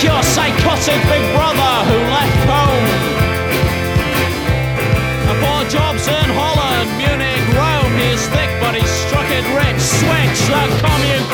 your psychotic big brother who left home for jobs in Holland, Munich, Rome. He's thick but he's struck it rich. Switch the commune